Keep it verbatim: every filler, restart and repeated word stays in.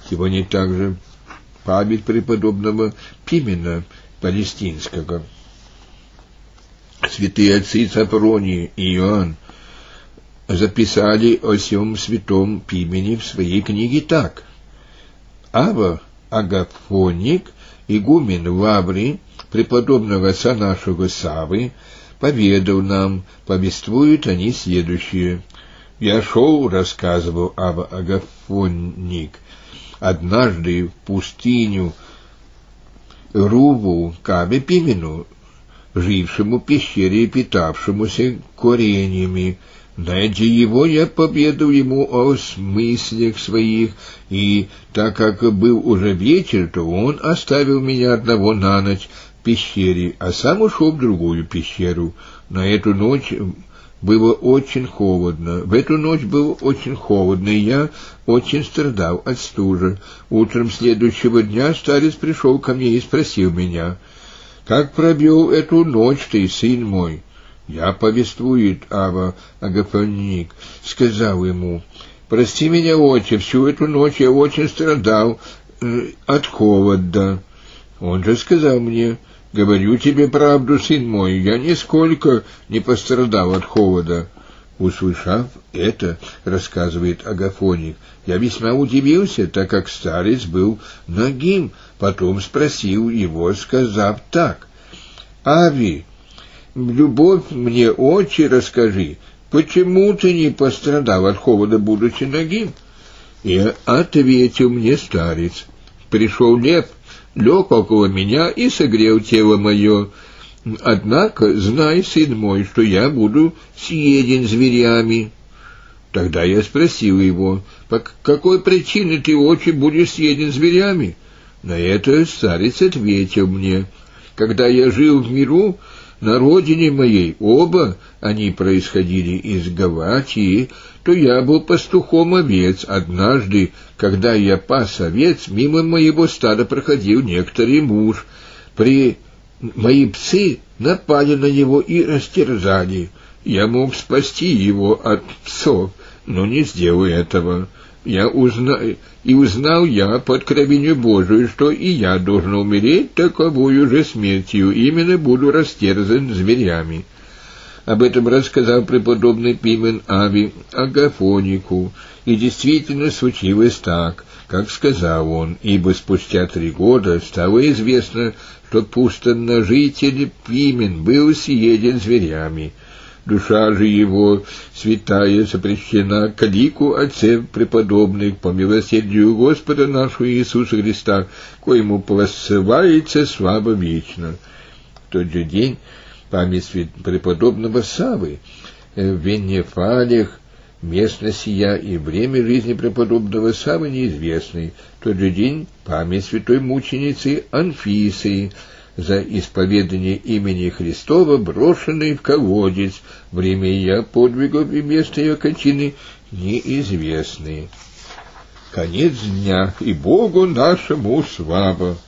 Сегодня также память преподобного Пимена Палестинского. Святые отцы Сафроний и Иоанн записали о сем святом Пимене в своей книге так. Ава Агафоник, игумен Лаврий, преподобного отца нашего Савы, поведал нам, повествуют они следующее. «Я шел, — рассказывал Ава Агафоник, — однажды в пустыню Руву к Аве Пимену, жившему в пещере и питавшемуся кореньями. Найдя его, я поведал ему о смыслах своих, и, так как был уже вечер, то он оставил меня одного на ночь в пещере, а сам ушел в другую пещеру. На эту ночь было очень холодно. В эту ночь было очень холодно, и я очень страдал от стужи. Утром следующего дня старец пришел ко мне и спросил меня: «Как провел эту ночь ты, сын мой?» Я, повествует Ава Агафоник, сказал ему: «Прости меня, отче, всю эту ночь я очень страдал э, от холода». Он же сказал мне: «Говорю тебе правду, сын мой, я нисколько не пострадал от холода». Услышав это, рассказывает Агафоник, я весьма удивился, так как старец был нагим. Потом спросил его, сказав так: «Ави, любовь мне, отче, расскажи, почему ты не пострадал от холода, будучи нагим?» И ответил мне старец: «Пришел лев, лег около меня и согрел тело мое. Однако знай, сын мой, что я буду съеден зверями». Тогда я спросил его: «По какой причине ты, отче, будешь съеден зверями?» На это старец ответил мне: «Когда я жил в миру, на родине моей, оба они происходили из Галатии, то я был пастухом овец. Однажды, когда я пас овец, мимо моего стада проходил некоторый муж. При мои псы напали на него и растерзали. Я мог спасти его от псов, но не сделал этого. Я узнал, и узнал я по откровению Божию, что и я должен умереть таковою же смертью, именно буду растерзан зверями». Об этом рассказал преподобный Пимен Ави Агафонику, и действительно случилось так, как сказал он, ибо спустя три года стало известно, что пустынножитель Пимен был съеден зверями. Душа же его, святая, запрещена к лику отцев преподобных по милосердию Господа нашего Иисуса Христа, коему посылается слава вечно. В тот же день память преподобного Савы в Венефалях, местность сия и время жизни преподобного Савы неизвестны. В тот же день память святой мученицы Анфисы, за исповедание имени Христова, брошенной в колодец. Время ее подвигов и место ее кончины неизвестны. Конец дня, и Богу нашему слава!